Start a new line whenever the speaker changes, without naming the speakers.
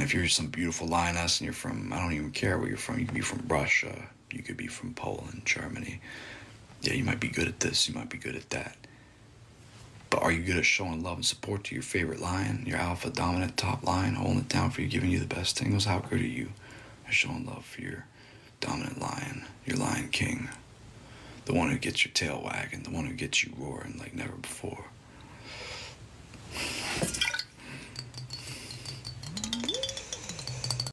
if you're some beautiful lioness and you're from, I don't even care where you're from, you could be from Russia, you could be from Poland, Germany. Yeah, you might be good at this, you might be good at that. But are you good at showing love and support to your favorite lion, your alpha dominant top lion, holding it down for you, giving you the best tingles? How good are you at showing love for your dominant lion, your lion king? The one who gets your tail wagging, the one who gets you roaring like never before.